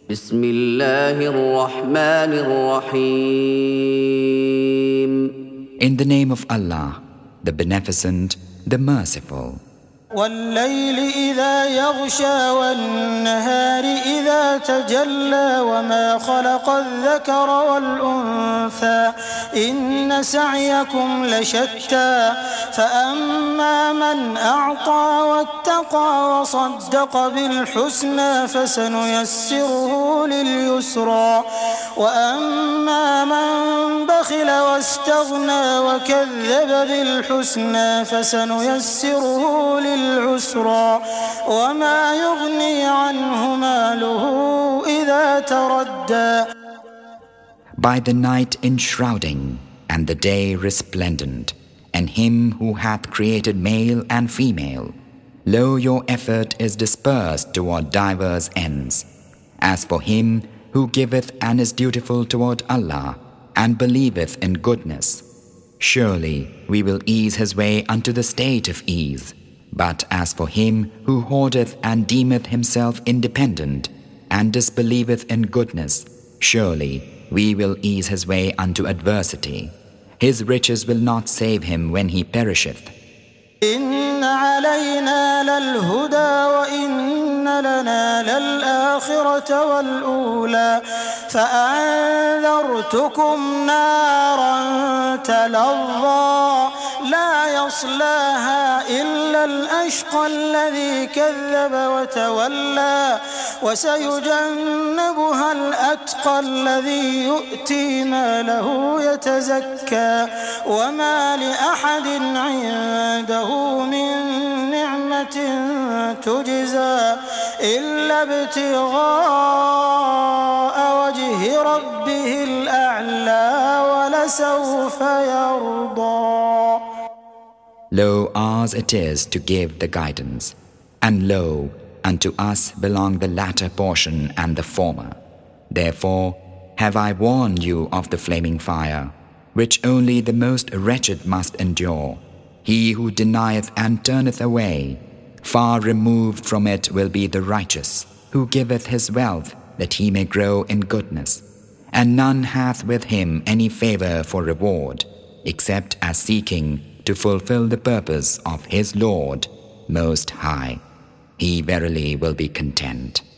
بسم الله الرحمن الرحيم. In the name of Allah, the Beneficent, the Merciful. والليل إذا يغشى والنهار إذا تجلى وما خلق الذكر والأنثى إن سعيكم لشتى فأما من أعطى واتقى وصدق بالحسنى فسنيسره لليسرى وأما من بخل واستغنى وكذب بالحسنى فسنيسره للعسرى وما يغني عنه ماله إذا تردى. By the night enshrouding and the day resplendent, and Him who hath created male and female, lo, your effort is dispersed toward diverse ends. As for him who giveth and is dutiful toward Allah, and believeth in goodness, surely we will ease his way unto the state of ease. But as for him who hoardeth and deemeth himself independent, and disbelieveth in goodness, surely we will ease his way unto adversity. His riches will not save him when he perisheth. إن علينا للهدى وإن لنا للآخرة والأولى فأنذرتكم نارا تلظى لا يصلاها إلا الأشقى الذي كذب وتولى وسيجنبها الأتقى الذي يؤتي ماله يتزكى وما لأحد عنده من نعمة تجزى إلا ابتغاء وجه ربه الأعلى ولسوف يرضى. Lo, ours it is to give the guidance, and lo, unto us belong the latter portion and the former. Therefore have I warned you of the flaming fire, which only the most wretched must endure. He who denieth and turneth away, far removed from it will be the righteous, who giveth his wealth that he may grow in goodness. And none hath with him any favor for reward, except as seeking to fulfill the purpose of his Lord Most High. He verily will be content.